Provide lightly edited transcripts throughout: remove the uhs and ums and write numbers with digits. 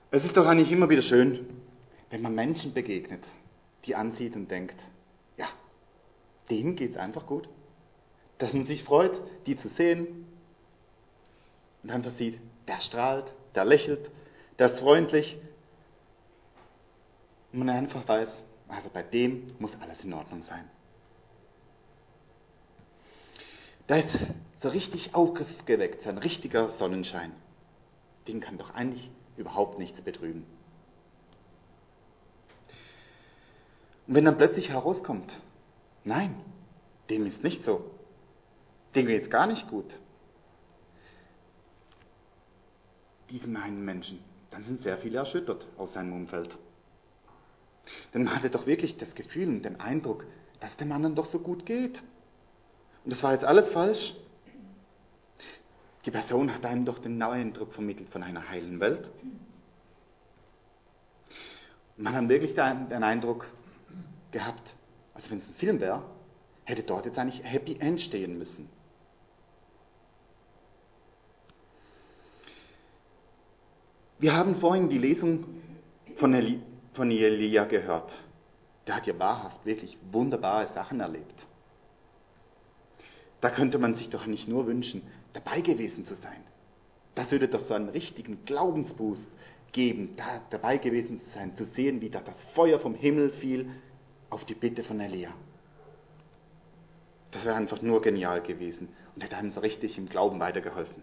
Es ist doch eigentlich immer wieder schön, wenn man Menschen begegnet, die ansieht und denkt, ja, denen geht's einfach gut. Dass man sich freut, die zu sehen und einfach sieht, der strahlt, der lächelt, der ist freundlich. Und man einfach weiß, also bei dem muss alles in Ordnung sein. Da ist so richtig aufgeweckt, so ein richtiger Sonnenschein. Den kann doch eigentlich überhaupt nichts betrüben. Und wenn dann plötzlich herauskommt, nein, dem ist nicht so. Dem geht's gar nicht gut. Diesem einen Menschen, dann sind sehr viele erschüttert aus seinem Umfeld. Denn man hatte doch wirklich das Gefühl und den Eindruck, dass es dem anderen doch so gut geht. Und das war jetzt alles falsch. Die Person hat einem doch den Eindruck vermittelt von einer heilen Welt. Und man hat wirklich den Eindruck gehabt, also wenn es ein Film wäre, hätte dort jetzt eigentlich Happy End stehen müssen. Wir haben vorhin die Lesung von Elia gehört. Der hat ja wahrhaft wirklich wunderbare Sachen erlebt. Da könnte man sich doch nicht nur wünschen, dabei gewesen zu sein. Das würde doch so einen richtigen Glaubensboost geben, da dabei gewesen zu sein, zu sehen, wie da das Feuer vom Himmel fiel auf die Bitte von Elia. Das wäre einfach nur genial gewesen und hätte einem so richtig im Glauben weitergeholfen.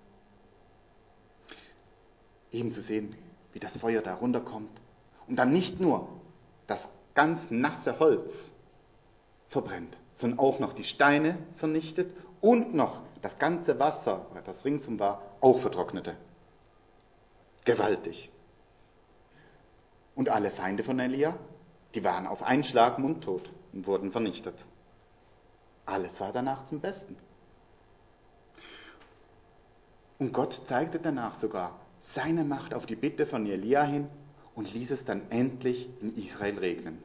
Eben zu sehen, wie das Feuer da runterkommt und dann nicht nur das ganz nasse Holz verbrennt, sondern auch noch die Steine vernichtet und noch das ganze Wasser, das ringsum war, auch vertrocknete. Gewaltig. Und alle Feinde von Elia, die waren auf einen Schlag mundtot und wurden vernichtet. Alles war danach zum Besten. Und Gott zeigte danach sogar seine Macht auf die Bitte von Elia hin und ließ es dann endlich in Israel regnen.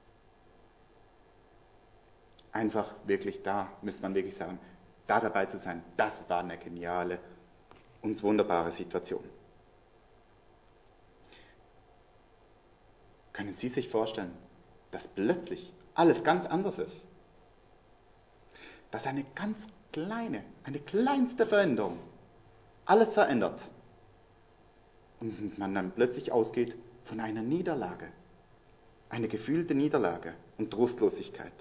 Einfach wirklich da, müsste man wirklich sagen, da dabei zu sein, das war eine geniale und wunderbare Situation. Können Sie sich vorstellen, dass plötzlich alles ganz anders ist? Dass eine ganz kleine, eine kleinste Veränderung alles verändert. Und man dann plötzlich ausgeht von einer Niederlage. Eine gefühlte Niederlage und Trostlosigkeit.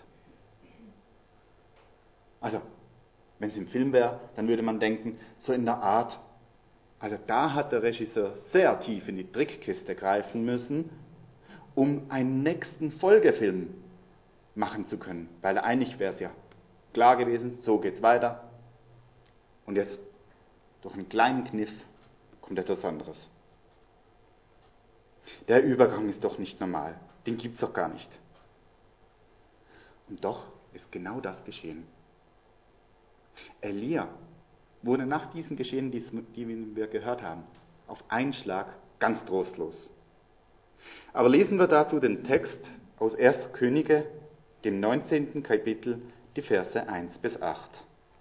Also, wenn es im Film wäre, dann würde man denken, so in der Art, also da hat der Regisseur sehr tief in die Trickkiste greifen müssen, um einen nächsten Folgefilm machen zu können. Weil eigentlich wäre es ja klar gewesen, so geht's weiter. Und jetzt, durch einen kleinen Kniff, kommt etwas anderes. Der Übergang ist doch nicht normal. Den gibt's doch gar nicht. Und doch ist genau das geschehen. Elia wurde nach diesen Geschehen, die wir gehört haben, auf einen Schlag ganz trostlos. Aber lesen wir dazu den Text aus 1. Könige, dem 19. Kapitel, die Verse 1 bis 8.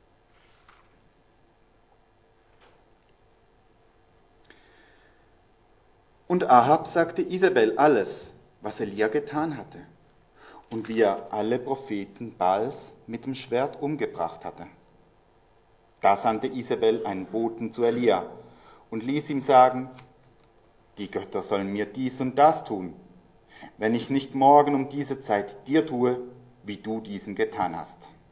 Und Ahab sagte Isabel alles, was Elia getan hatte, und wie er alle Propheten Baals mit dem Schwert umgebracht hatte. Da sandte Isabel einen Boten zu Elia und ließ ihm sagen, die Götter sollen mir dies und das tun, wenn ich nicht morgen um diese Zeit dir tue, wie du diesen getan hast.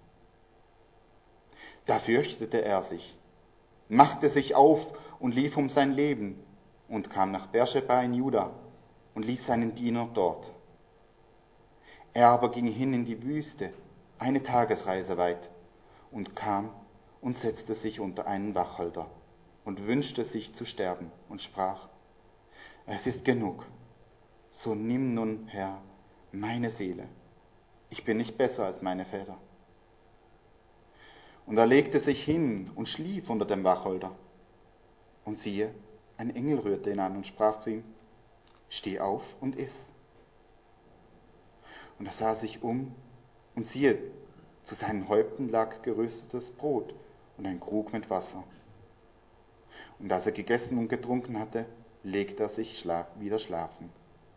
Da fürchtete er sich, machte sich auf und lief um sein Leben und kam nach Beersheba in Juda und ließ seinen Diener dort. Er aber ging hin in die Wüste, eine Tagesreise weit, und kam und setzte sich unter einen Wacholder und wünschte sich zu sterben und sprach, es ist genug, so nimm nun, Herr, meine Seele, ich bin nicht besser als meine Väter. Und er legte sich hin und schlief unter dem Wacholder. Und siehe, ein Engel rührte ihn an und sprach zu ihm, steh auf und iss. Und er sah sich um, und siehe, zu seinen Häupten lag geröstetes Brot und ein Krug mit Wasser. Und als er gegessen und getrunken hatte, legte er sich wieder schlafen.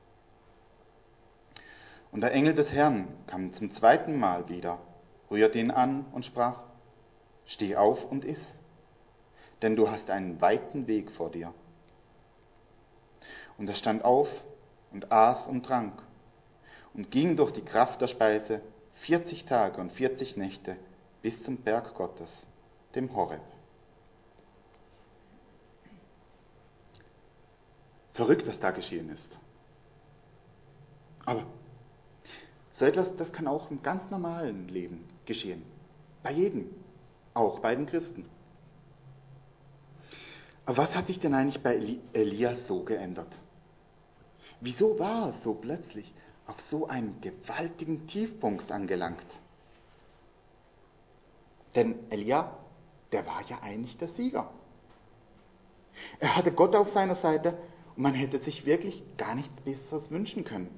Und der Engel des Herrn kam zum zweiten Mal wieder, rührte ihn an und sprach: Steh auf und iss, denn du hast einen weiten Weg vor dir. Und er stand auf und aß und trank und ging durch die Kraft der Speise 40 Tage und 40 Nächte bis zum Berg Gottes, dem Horeb. Verrückt, was da geschehen ist. Aber so etwas, das kann auch im ganz normalen Leben geschehen. Bei jedem, auch bei den Christen. Aber was hat sich denn eigentlich bei Elia so geändert? Wieso war er so plötzlich auf so einen gewaltigen Tiefpunkt angelangt? Denn Elia, der war ja eigentlich der Sieger. Er hatte Gott auf seiner Seite und man hätte sich wirklich gar nichts Besseres wünschen können.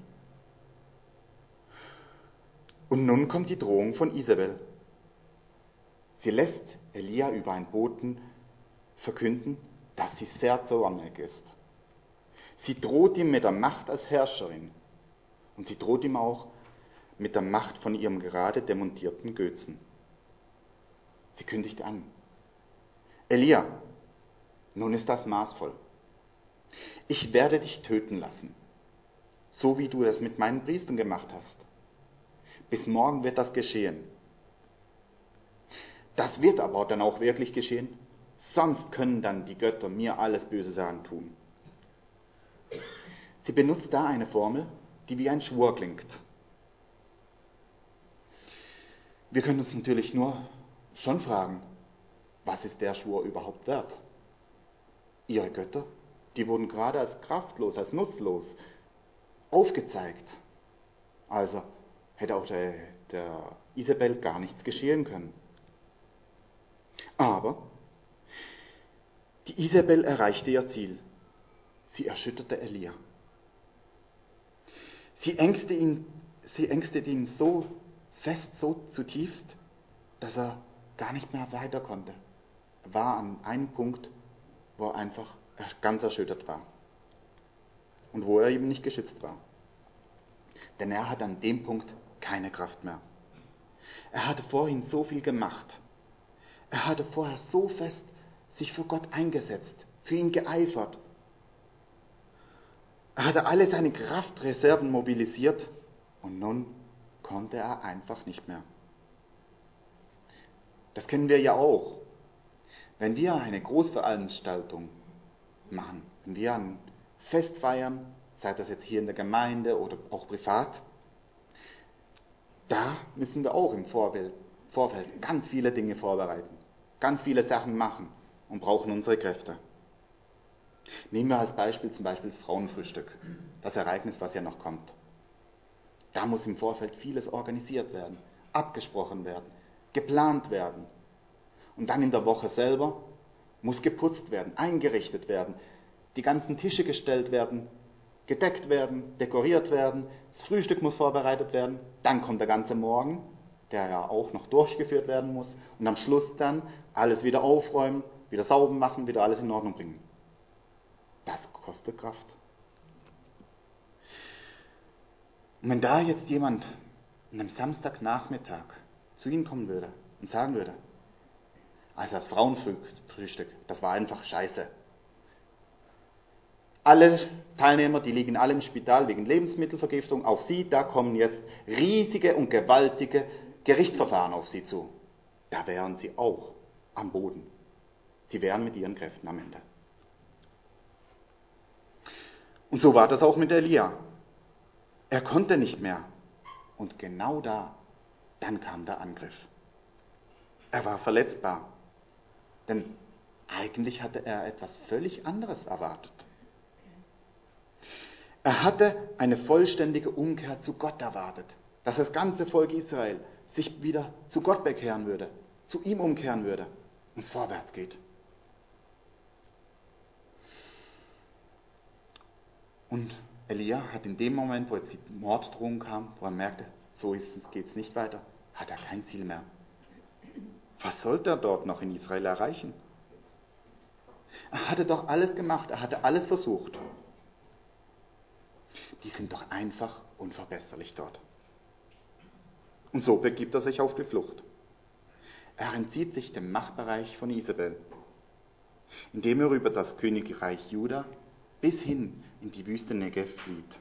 Und nun kommt die Drohung von Isabel. Sie lässt Elia über einen Boten verkünden, dass sie sehr zornig ist. Sie droht ihm mit der Macht als Herrscherin und sie droht ihm auch mit der Macht von ihrem gerade demontierten Götzen. Sie kündigt an: Elia, nun ist das maßvoll. Ich werde dich töten lassen, so wie du es mit meinen Priestern gemacht hast. Bis morgen wird das geschehen. Das wird aber dann auch wirklich geschehen, sonst können dann die Götter mir alles Böses antun. Sie benutzt da eine Formel, die wie ein Schwur klingt. Wir können uns natürlich nur schon fragen, was ist der Schwur überhaupt wert? Ihre Götter, die wurden gerade als kraftlos, als nutzlos aufgezeigt. Also hätte auch der Isabel gar nichts geschehen können. Aber die Isabel erreichte ihr Ziel. Sie erschütterte Elia. Sie ängstete ihn so fest, so zutiefst, dass er gar nicht mehr weiter konnte. Er war an einem Punkt, wo er einfach ganz erschüttert war. Und wo er eben nicht geschützt war. Denn er hat an dem Punkt keine Kraft mehr. Er hatte vorhin so viel gemacht. Er hatte vorher so fest sich für Gott eingesetzt, für ihn geeifert. Er hatte alle seine Kraftreserven mobilisiert und nun konnte er einfach nicht mehr. Das kennen wir ja auch. Wenn wir eine Großveranstaltung machen, wenn wir ein Fest feiern, sei das jetzt hier in der Gemeinde oder auch privat, da müssen wir auch im Vorfeld ganz viele Dinge vorbereiten, ganz viele Sachen machen und brauchen unsere Kräfte. Nehmen wir als Beispiel zum Beispiel das Frauenfrühstück, das Ereignis, was ja noch kommt. Da muss im Vorfeld vieles organisiert werden, abgesprochen werden, geplant werden. Und dann in der Woche selber muss geputzt werden, eingerichtet werden, die ganzen Tische gestellt werden, gedeckt werden, dekoriert werden, das Frühstück muss vorbereitet werden, dann kommt der ganze Morgen, der ja auch noch durchgeführt werden muss, und am Schluss dann alles wieder aufräumen, wieder sauber machen, wieder alles in Ordnung bringen. Das kostet Kraft. Und wenn da jetzt jemand an einem Samstagnachmittag zu Ihnen kommen würde und sagen würde, also das Frauenfrühstück, das war einfach scheiße. Alle Teilnehmer, die liegen alle im Spital wegen Lebensmittelvergiftung. Auf Sie, da kommen jetzt riesige und gewaltige Gerichtsverfahren auf Sie zu. Da wären Sie auch am Boden. Sie wären mit Ihren Kräften am Ende. Und so war das auch mit Elia. Er konnte nicht mehr. Und genau dann kam der Angriff. Er war verletzbar. Denn eigentlich hatte er etwas völlig anderes erwartet. Er hatte eine vollständige Umkehr zu Gott erwartet, dass das ganze Volk Israel sich wieder zu Gott bekehren würde, zu ihm umkehren würde und es vorwärts geht. Und Elia hat in dem Moment, wo jetzt die Morddrohung kam, wo er merkte, so geht es nicht weiter, hat er kein Ziel mehr. Was sollte er dort noch in Israel erreichen? Er hatte doch alles gemacht, er hatte alles versucht. Die sind doch einfach unverbesserlich dort. Und so begibt er sich auf die Flucht. Er entzieht sich dem Machtbereich von Isabel, indem er über das Königreich Juda bis hin in die Wüste Negev flieht.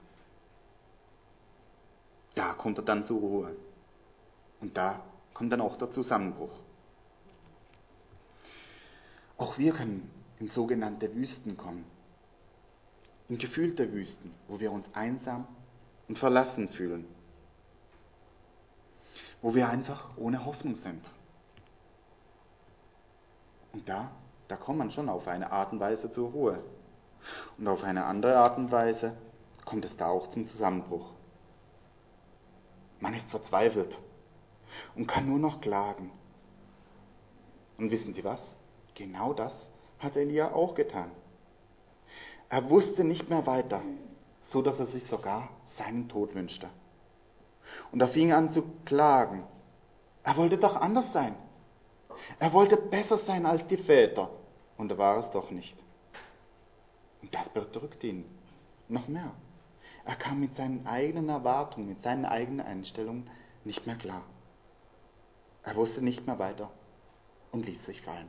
Da kommt er dann zur Ruhe. Und da kommt dann auch der Zusammenbruch. Auch wir können in sogenannte Wüsten kommen. In gefühlte Wüsten, wo wir uns einsam und verlassen fühlen. Wo wir einfach ohne Hoffnung sind. Und da kommt man schon auf eine Art und Weise zur Ruhe. Und auf eine andere Art und Weise kommt es da auch zum Zusammenbruch. Man ist verzweifelt und kann nur noch klagen. Und wissen Sie was? Genau das hat Elia auch getan. Er wusste nicht mehr weiter, so dass er sich sogar seinen Tod wünschte. Und er fing an zu klagen. Er wollte doch anders sein. Er wollte besser sein als die Väter. Und er war es doch nicht. Und das bedrückte ihn noch mehr. Er kam mit seinen eigenen Erwartungen, mit seinen eigenen Einstellungen nicht mehr klar. Er wusste nicht mehr weiter und ließ sich fallen.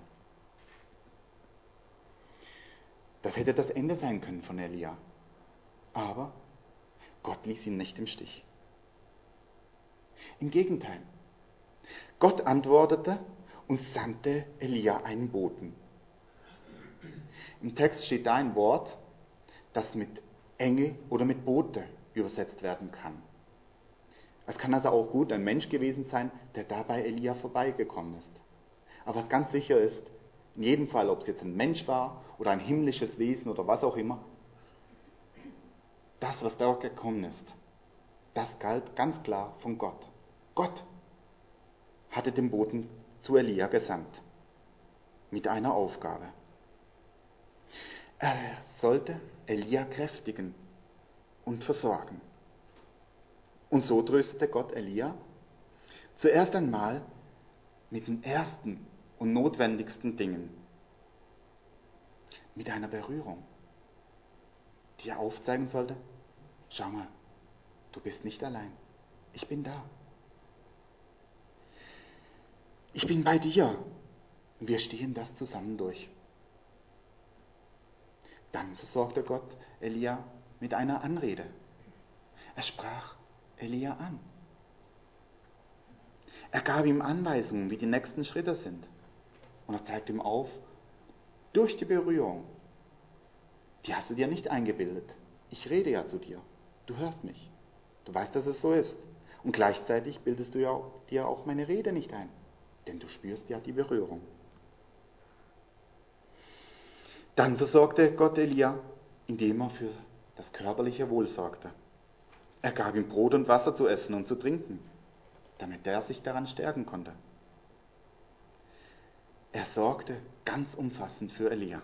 Das hätte das Ende sein können von Elia. Aber Gott ließ ihn nicht im Stich. Im Gegenteil. Gott antwortete und sandte Elia einen Boten. Im Text steht da ein Wort, das mit Engel oder mit Bote übersetzt werden kann. Es kann also auch gut ein Mensch gewesen sein, der da bei Elia vorbeigekommen ist. Aber was ganz sicher ist, in jedem Fall, ob es jetzt ein Mensch war oder ein himmlisches Wesen oder was auch immer, das, was dort gekommen ist, das galt ganz klar von Gott. Gott hatte den Boten zu Elia gesandt mit einer Aufgabe. Er sollte Elia kräftigen und versorgen. Und so tröstete Gott Elia zuerst einmal mit den ersten und notwendigsten Dingen. Mit einer Berührung, die er aufzeigen sollte: Schau mal, du bist nicht allein. Ich bin da. Ich bin bei dir. Und wir stehen das zusammen durch. Dann versorgte Gott Elia mit einer Anrede. Er sprach Elia an. Er gab ihm Anweisungen, wie die nächsten Schritte sind. Und er zeigte ihm auf, durch die Berührung. Die hast du dir nicht eingebildet. Ich rede ja zu dir. Du hörst mich. Du weißt, dass es so ist. Und gleichzeitig bildest du ja dir auch meine Rede nicht ein. Denn du spürst ja die Berührung. Dann versorgte Gott Elia, indem er für das körperliche Wohl sorgte. Er gab ihm Brot und Wasser zu essen und zu trinken, damit er sich daran stärken konnte. Er sorgte ganz umfassend für Elia.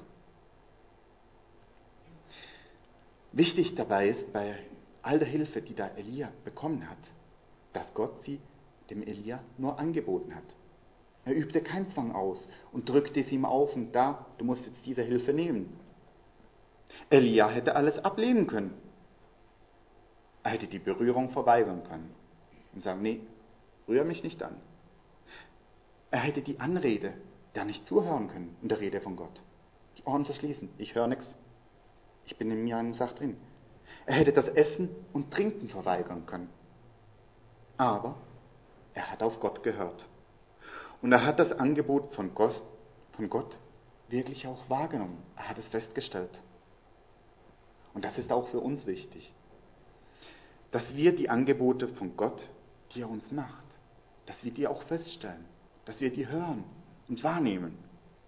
Wichtig dabei ist, bei all der Hilfe, die da Elia bekommen hat, dass Gott sie dem Elia nur angeboten hat. Er übte keinen Zwang aus und drückte es ihm auf und da, du musst jetzt diese Hilfe nehmen. Elia hätte alles ablehnen können. Er hätte die Berührung verweigern können und sagen, nee, rühr mich nicht an. Er hätte die Anrede da nicht zuhören können in der Rede von Gott. Die Ohren verschließen, ich höre nichts. Ich bin in mir einen Sach drin. Er hätte das Essen und Trinken verweigern können. Aber er hat auf Gott gehört. Und er hat das Angebot von Gott wirklich auch wahrgenommen. Er hat es festgestellt. Und das ist auch für uns wichtig. Dass wir die Angebote von Gott, die er uns macht, dass wir die auch feststellen. Dass wir die hören und wahrnehmen.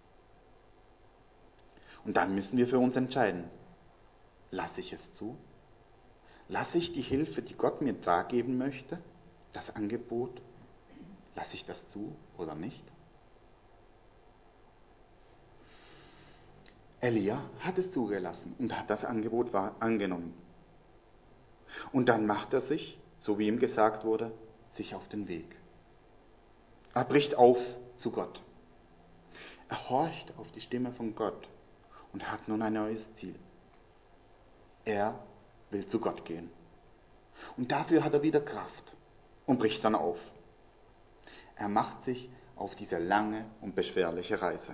Und dann müssen wir für uns entscheiden. Lasse ich es zu? Lasse ich die Hilfe, die Gott mir dargeben möchte, das Angebot, lasse ich das zu oder nicht? Elia hat es zugelassen und hat das Angebot angenommen. Und dann macht er sich, so wie ihm gesagt wurde, sich auf den Weg. Er bricht auf zu Gott. Er horcht auf die Stimme von Gott und hat nun ein neues Ziel. Er will zu Gott gehen. Und dafür hat er wieder Kraft und bricht dann auf. Er macht sich auf diese lange und beschwerliche Reise.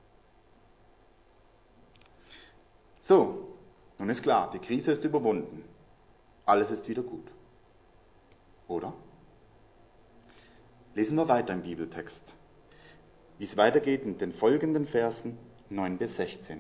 So, nun ist klar, die Krise ist überwunden. Alles ist wieder gut. Oder? Lesen wir weiter im Bibeltext, wie es weitergeht in den folgenden Versen 9 bis 16.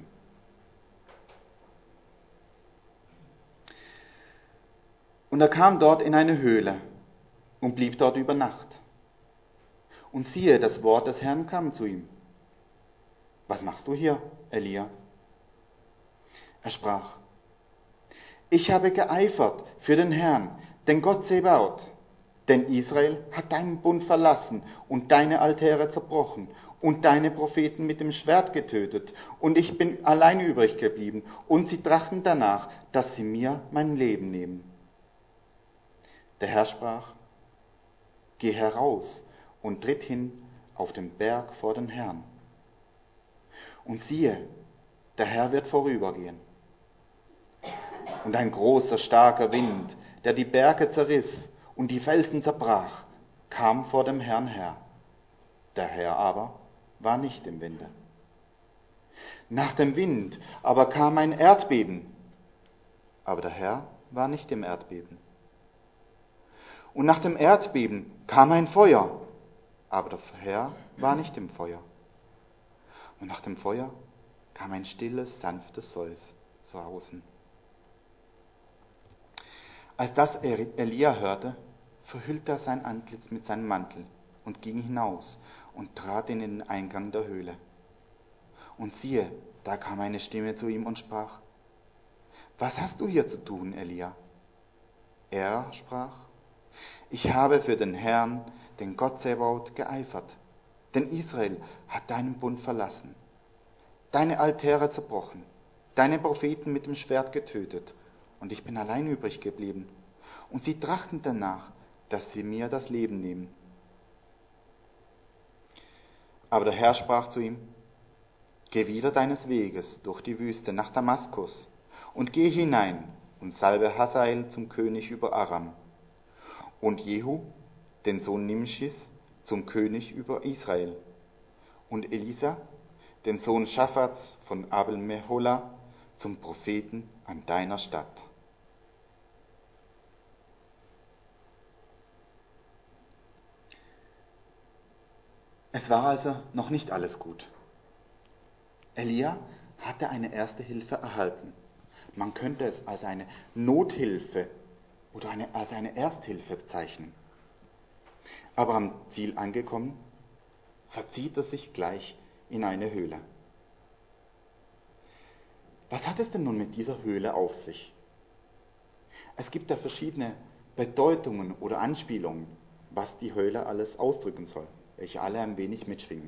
Und er kam dort in eine Höhle und blieb dort über Nacht. Und siehe, das Wort des Herrn kam zu ihm. Was machst du hier, Elia? Er sprach, ich habe geeifert für den Herrn, den Gott Zebaoth. Denn Israel hat deinen Bund verlassen und deine Altäre zerbrochen und deine Propheten mit dem Schwert getötet. Und ich bin allein übrig geblieben. Und sie trachten danach, dass sie mir mein Leben nehmen. Der Herr sprach, geh heraus und tritt hin auf den Berg vor den Herrn. Und siehe, der Herr wird vorübergehen. Und ein großer, starker Wind, der die Berge zerriss und die Felsen zerbrach, kam vor dem Herrn her. Der Herr aber war nicht im Winde. Nach dem Wind aber kam ein Erdbeben, aber der Herr war nicht im Erdbeben. Und nach dem Erdbeben kam ein Feuer, aber der Herr war nicht im Feuer. Und nach dem Feuer kam ein stilles, sanftes Sausen. Als das Elia hörte, verhüllte er sein Antlitz mit seinem Mantel und ging hinaus und trat in den Eingang der Höhle. Und siehe, da kam eine Stimme zu ihm und sprach, was hast du hier zu tun, Elia? Er sprach, ich habe für den Herrn, den Gott Zebaoth, geeifert, denn Israel hat deinen Bund verlassen, deine Altäre zerbrochen, deine Propheten mit dem Schwert getötet, und ich bin allein übrig geblieben. Und sie trachten danach, dass sie mir das Leben nehmen. Aber der Herr sprach zu ihm, geh wieder deines Weges durch die Wüste nach Damaskus und geh hinein und salbe Hazael zum König über Aram und Jehu, den Sohn Nimschis, zum König über Israel und Elisa, den Sohn Schaphats von Abel-Meholah, zum Propheten an deiner Stadt. Es war also noch nicht alles gut. Elia hatte eine erste Hilfe erhalten. Man könnte es als eine Nothilfe oder als eine Ersthilfe bezeichnen. Aber am Ziel angekommen, verzieht er sich gleich in eine Höhle. Was hat es denn nun mit dieser Höhle auf sich? Es gibt da verschiedene Bedeutungen oder Anspielungen, was die Höhle alles ausdrücken soll, welche alle ein wenig mitschwingen.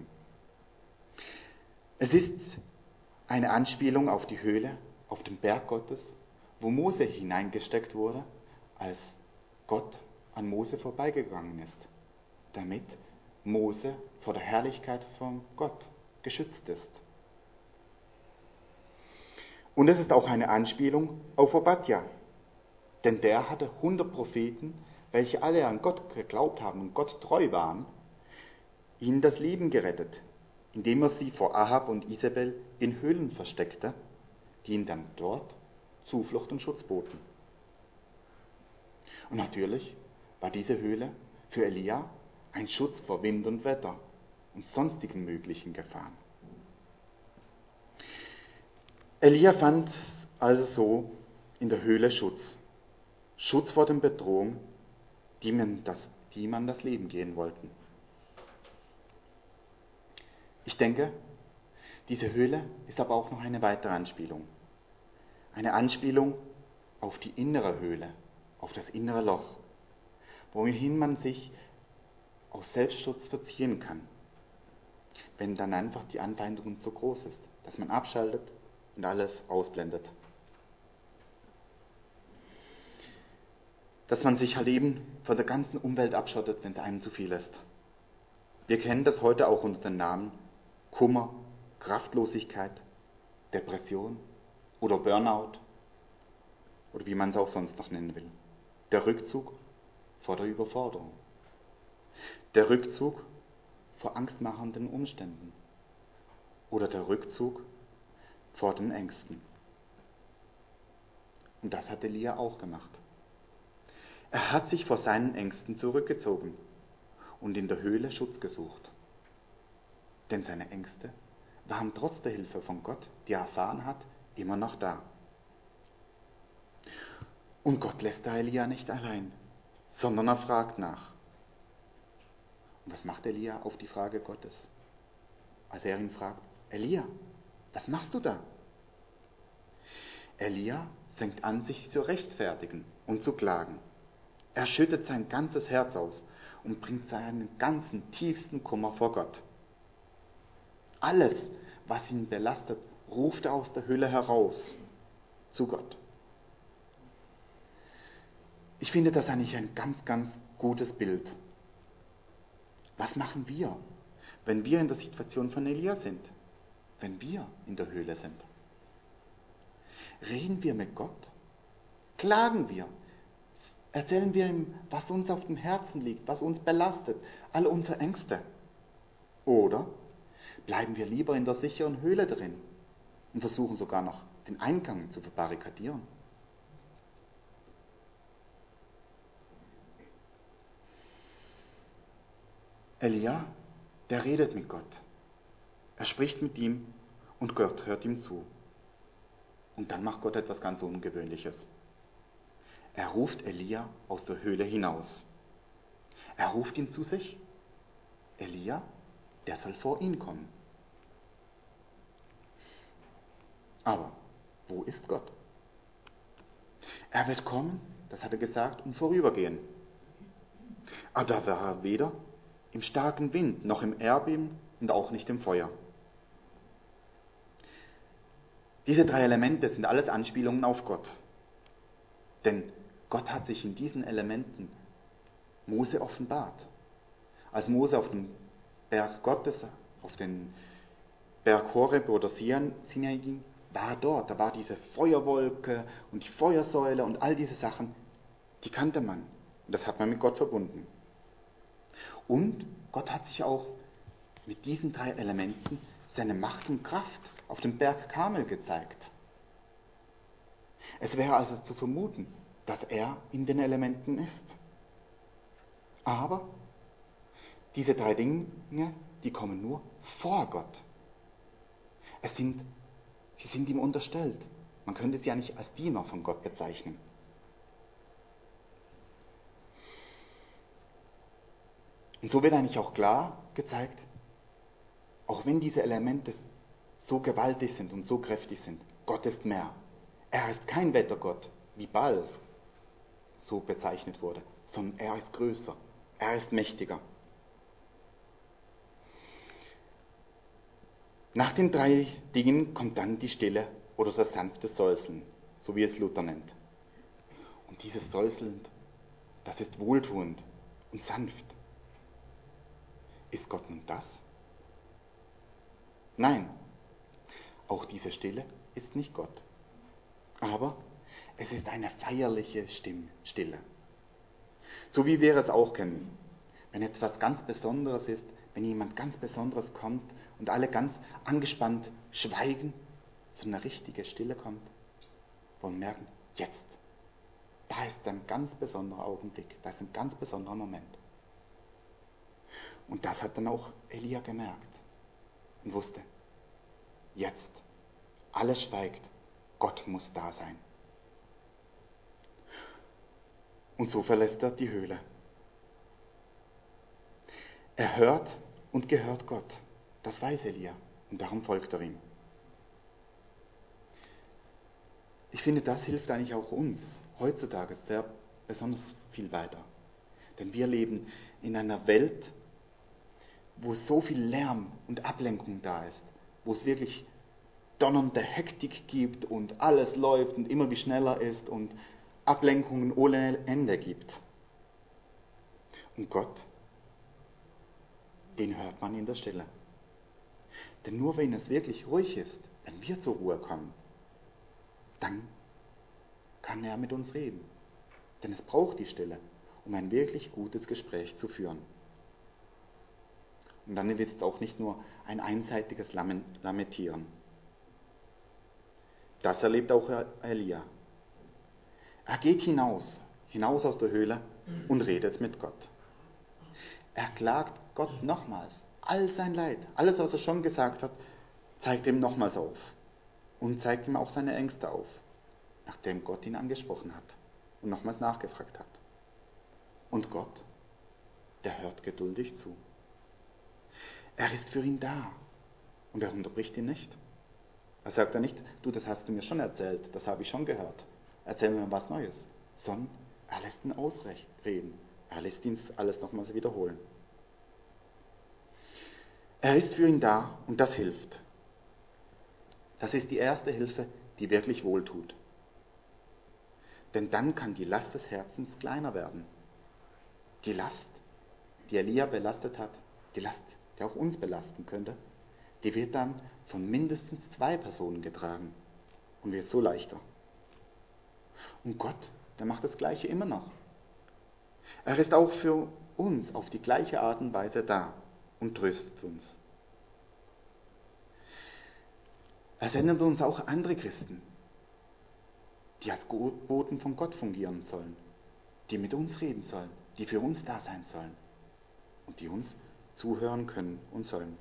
Es ist eine Anspielung auf die Höhle, auf den Berg Gottes, wo Mose hineingesteckt wurde, als Gott an Mose vorbeigegangen ist, damit Mose vor der Herrlichkeit von Gott geschützt ist. Und es ist auch eine Anspielung auf Obadja, denn der hatte 100 Propheten, welche alle an Gott geglaubt haben und Gott treu waren, ihnen das Leben gerettet, indem er sie vor Ahab und Isabel in Höhlen versteckte, die ihnen dann dort Zuflucht und Schutz boten. Und natürlich war diese Höhle für Elia ein Schutz vor Wind und Wetter und sonstigen möglichen Gefahren. Elia fand also so in der Höhle Schutz. Schutz vor den Bedrohungen, die ihm das Leben gehen wollten. Ich denke, diese Höhle ist aber auch noch eine weitere Anspielung. Eine Anspielung auf die innere Höhle, auf das innere Loch, wohin man sich aus Selbstschutz verziehen kann, wenn dann einfach die Anfeindung so groß ist, dass man abschaltet und alles ausblendet. Dass man sich halt eben von der ganzen Umwelt abschottet, wenn es einem zu viel ist. Wir kennen das heute auch unter dem Namen Kummer, Kraftlosigkeit. Depression oder Burnout oder wie man es auch sonst noch nennen will. Der Rückzug vor der Überforderung. Der Rückzug vor angstmachenden Umständen. Oder der Rückzug vor den Ängsten. Und das hat Elia auch gemacht. Er hat sich vor seinen Ängsten zurückgezogen und in der Höhle Schutz gesucht. Denn seine Ängste waren trotz der Hilfe von Gott, die er erfahren hat, immer noch da. Und Gott lässt da Elia nicht allein, sondern er fragt nach. Und was macht Elia auf die Frage Gottes? Als er ihn fragt, Elia, was machst du da? Elia fängt an, sich zu rechtfertigen und zu klagen. Er schüttet sein ganzes Herz aus und bringt seinen ganzen tiefsten Kummer vor Gott. Alles, was ihn belastet, ruft er aus der Höhle heraus zu Gott. Ich finde das eigentlich ein ganz, ganz gutes Bild. Was machen wir, wenn wir in der Situation von Elia sind? Wenn wir in der Höhle sind? Reden wir mit Gott? Klagen wir? Erzählen wir ihm, was uns auf dem Herzen liegt, was uns belastet, alle unsere Ängste? Oder bleiben wir lieber in der sicheren Höhle drin und versuchen sogar noch den Eingang zu verbarrikadieren? Elia, der redet mit Gott. Er spricht mit ihm und Gott hört ihm zu. Und dann macht Gott etwas ganz Ungewöhnliches. Er ruft Elia aus der Höhle hinaus. Er ruft ihn zu sich. Elia, der soll vor ihn kommen. Aber wo ist Gott? Er wird kommen, das hat er gesagt, und vorübergehen. Aber da war er weder im starken Wind, noch im Erdbeben und auch nicht im Feuer. Diese 3 Elemente sind alles Anspielungen auf Gott. Denn Gott hat sich in diesen Elementen Mose offenbart. Als Mose auf dem Berg Gottes, auf den Berg Horeb oder Sinai ging, war er dort. Da war diese Feuerwolke und die Feuersäule und all diese Sachen, die kannte man. Und das hat man mit Gott verbunden. Und Gott hat sich auch mit diesen 3 Elementen seine Macht und Kraft auf dem Berg Karmel gezeigt. Es wäre also zu vermuten, dass er in den Elementen ist. Aber diese 3 Dinge, die kommen nur vor Gott. Sie sind ihm unterstellt. Man könnte sie ja nicht als Diener von Gott bezeichnen. Und so wird eigentlich auch klar gezeigt, auch wenn diese Elemente so gewaltig sind und so kräftig sind, Gott ist mehr. Er ist kein Wettergott, wie Baal so bezeichnet wurde, sondern er ist größer, er ist mächtiger. Nach den 3 Dingen kommt dann die Stille oder das sanfte Säuseln, so wie es Luther nennt. Und dieses Säuseln, das ist wohltuend und sanft. Ist Gott nun das? Nein, auch diese Stille ist nicht Gott. Aber es ist eine feierliche Stille. So wie wir es auch kennen. Wenn etwas ganz Besonderes ist, wenn jemand ganz Besonderes kommt und alle ganz angespannt schweigen, so eine richtige Stille kommt, wollen wir merken, jetzt, da ist ein ganz besonderer Augenblick, da ist ein ganz besonderer Moment. Und das hat dann auch Elia gemerkt und wusste, jetzt, alles schweigt, Gott muss da sein. Und so verlässt er die Höhle. Er hört und gehört Gott. Das weiß Elia und darum folgt er ihm. Ich finde, das hilft eigentlich auch uns heutzutage sehr besonders viel weiter. Denn wir leben in einer Welt, wo so viel Lärm und Ablenkung da ist, wo es wirklich donnernde Hektik gibt und alles läuft und immer wie schneller ist und Ablenkungen ohne Ende gibt. Und Gott, den hört man in der Stille. Denn nur wenn es wirklich ruhig ist, wenn wir zur Ruhe kommen, dann kann er mit uns reden. Denn es braucht die Stille, um ein wirklich gutes Gespräch zu führen. Und dann ist es auch nicht nur ein einseitiges Lamentieren. Das erlebt auch Elia. Er geht hinaus aus der Höhle und redet mit Gott. Er klagt Gott nochmals all sein Leid, alles, was er schon gesagt hat, zeigt ihm nochmals auf und zeigt ihm auch seine Ängste auf, nachdem Gott ihn angesprochen hat und nochmals nachgefragt hat. Und Gott, der hört geduldig zu. Er ist für ihn da und er unterbricht ihn nicht. Er sagt dann nicht, du, das hast du mir schon erzählt, das habe ich schon gehört, erzähl mir was Neues, sondern er lässt ihn ausreden, er lässt ihn alles nochmals wiederholen. Er ist für ihn da und das hilft. Das ist die erste Hilfe, die wirklich wohltut. Denn dann kann die Last des Herzens kleiner werden. Die Last, die Elia belastet hat, die Last, die auch uns belasten könnte, die wird dann von mindestens 2 Personen getragen und wird so leichter. Und Gott, der macht das Gleiche immer noch. Er ist auch für uns auf die gleiche Art und Weise da und tröstet uns. Er sendet uns auch andere Christen, die als Boten von Gott fungieren sollen, die mit uns reden sollen, die für uns da sein sollen und die uns zuhören können und sollen.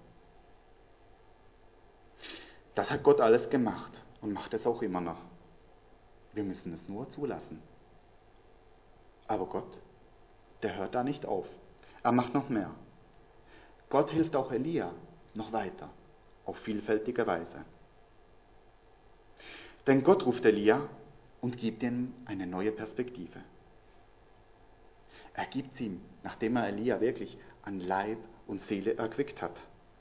Das hat Gott alles gemacht und macht es auch immer noch. Wir müssen es nur zulassen. Aber Gott, der hört da nicht auf. Er macht noch mehr. Gott hilft auch Elia noch weiter, auf vielfältige Weise. Denn Gott ruft Elia und gibt ihm eine neue Perspektive. Er gibt sie ihm, nachdem er Elia wirklich an Leib und Seele erquickt hat.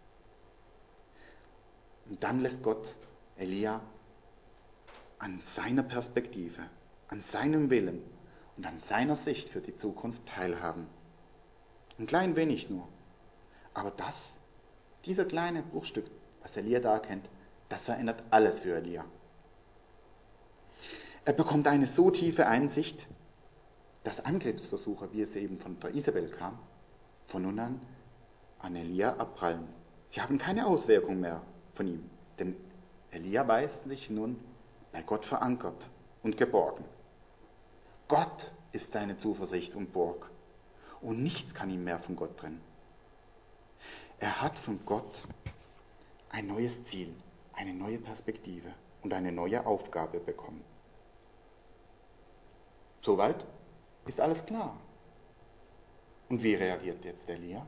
Und dann lässt Gott Elia an seiner Perspektive, an seinem Willen und an seiner Sicht für die Zukunft teilhaben. Ein klein wenig nur. Aber dieser kleine Bruchstück, was Elia da erkennt, das verändert alles für Elia. Er bekommt eine so tiefe Einsicht, dass Angriffsversuche, wie es eben von der Isabel kam, von nun an Elia abprallen. Sie haben keine Auswirkung mehr von ihm, denn Elia weiß sich nun bei Gott verankert und geborgen. Gott ist seine Zuversicht und Burg und nichts kann ihn mehr von Gott trennen. Er hat von Gott ein neues Ziel, eine neue Perspektive und eine neue Aufgabe bekommen. Soweit ist alles klar. Und wie reagiert jetzt Elia?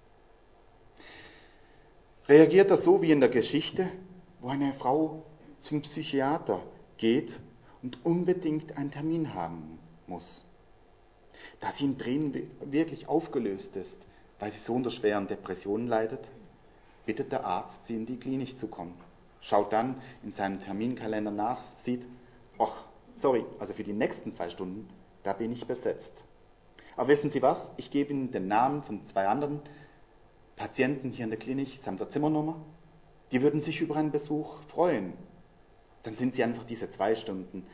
Reagiert er so wie in der Geschichte, wo eine Frau zum Psychiater geht und unbedingt einen Termin haben muss? Da sie in Tränen wirklich aufgelöst ist, weil sie so unter schweren Depressionen leidet, bittet der Arzt, sie in die Klinik zu kommen. Schaut dann in seinem Terminkalender nach, sieht, also für die nächsten 2 Stunden, da bin ich besetzt. Aber wissen Sie was? Ich gebe Ihnen den Namen von 2 anderen Patienten hier in der Klinik samt der Zimmernummer. Die würden sich über einen Besuch freuen. Dann sind Sie einfach diese 2 Stunden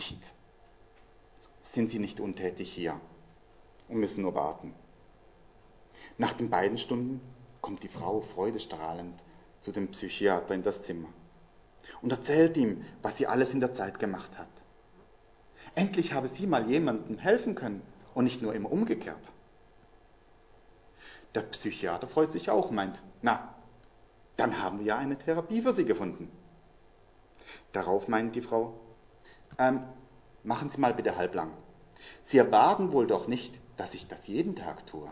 sind Sie nicht untätig hier und müssen nur warten. Nach den 2 Stunden kommt die Frau freudestrahlend zu dem Psychiater in das Zimmer und erzählt ihm, was sie alles in der Zeit gemacht hat. Endlich habe sie mal jemandem helfen können und nicht nur immer umgekehrt. Der Psychiater freut sich auch und meint, dann haben wir ja eine Therapie für Sie gefunden. Darauf meint die Frau, machen Sie mal bitte halblang. Sie erwarten wohl doch nicht, dass ich das jeden Tag tue.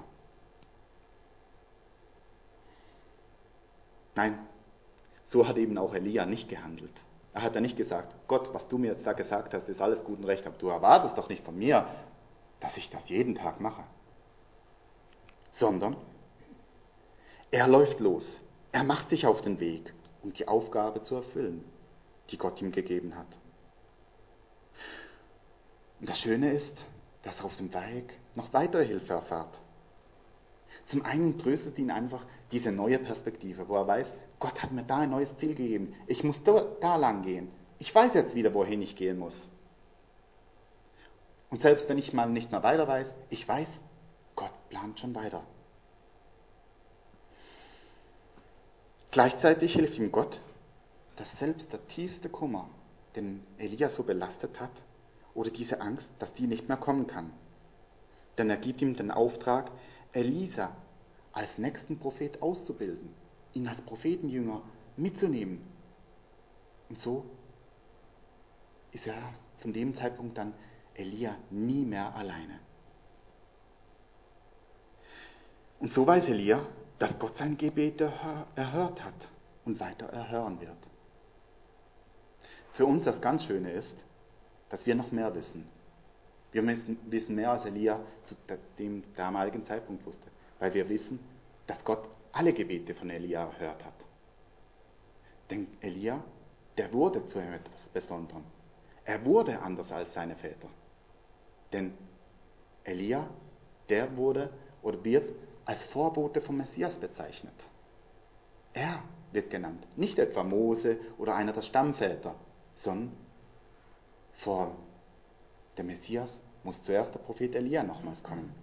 Nein, so hat eben auch Elia nicht gehandelt. Er hat ja nicht gesagt, Gott, was du mir jetzt da gesagt hast, ist alles gut und recht, aber du erwartest doch nicht von mir, dass ich das jeden Tag mache. Sondern er läuft los. Er macht sich auf den Weg, um die Aufgabe zu erfüllen, die Gott ihm gegeben hat. Und das Schöne ist, dass er auf dem Weg noch weitere Hilfe erfährt. Zum einen tröstet ihn einfach diese neue Perspektive, wo er weiß, Gott hat mir da ein neues Ziel gegeben. Ich muss da lang gehen. Ich weiß jetzt wieder, wohin ich gehen muss. Und selbst wenn ich mal nicht mehr weiter weiß, ich weiß, Gott plant schon weiter. Gleichzeitig hilft ihm Gott, dass selbst der tiefste Kummer, den Elia so belastet hat, oder diese Angst, dass die nicht mehr kommen kann. Denn er gibt ihm den Auftrag, Elisa als nächsten Prophet auszubilden, ihn als Prophetenjünger mitzunehmen. Und so ist er von dem Zeitpunkt dann Elia nie mehr alleine. Und so weiß Elia, dass Gott sein Gebet erhört hat und weiter erhören wird. Für uns das ganz Schöne ist, dass wir noch mehr wissen. Wir wissen mehr, als Elia zu dem damaligen Zeitpunkt wusste, weil wir wissen, dass Gott alle Gebete von Elia erhört hat. Denn Elia, der wurde zu etwas Besonderem. Er wurde anders als seine Väter. Denn Elia, der wurde oder wird als Vorbote vom Messias bezeichnet. Er wird genannt, nicht etwa Mose oder einer der Stammväter, sondern vor dem Messias muss zuerst der Prophet Elia nochmals kommen.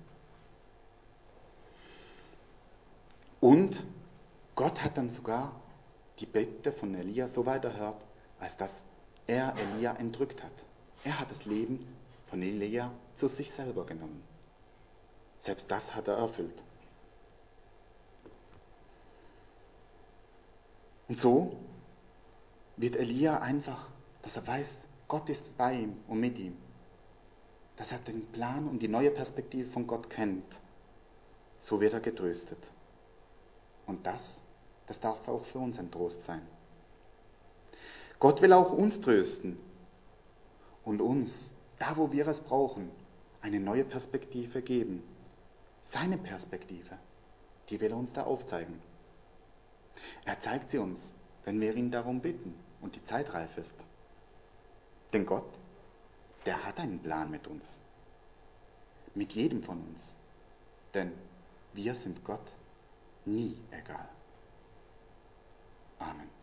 Und Gott hat dann sogar die Bitte von Elia so weit erhört, als dass er Elia entrückt hat. Er hat das Leben von Elia zu sich selber genommen. Selbst das hat er erfüllt. Und so wird Elia einfach, dass er weiß, Gott ist bei ihm und mit ihm. Dass er den Plan und die neue Perspektive von Gott kennt. So wird er getröstet. Und das darf auch für uns ein Trost sein. Gott will auch uns trösten und uns, da wo wir es brauchen, eine neue Perspektive geben. Seine Perspektive, die will er uns da aufzeigen. Er zeigt sie uns, wenn wir ihn darum bitten und die Zeit reif ist. Denn Gott, der hat einen Plan mit uns. Mit jedem von uns. Denn wir sind Gott nie egal. Amen.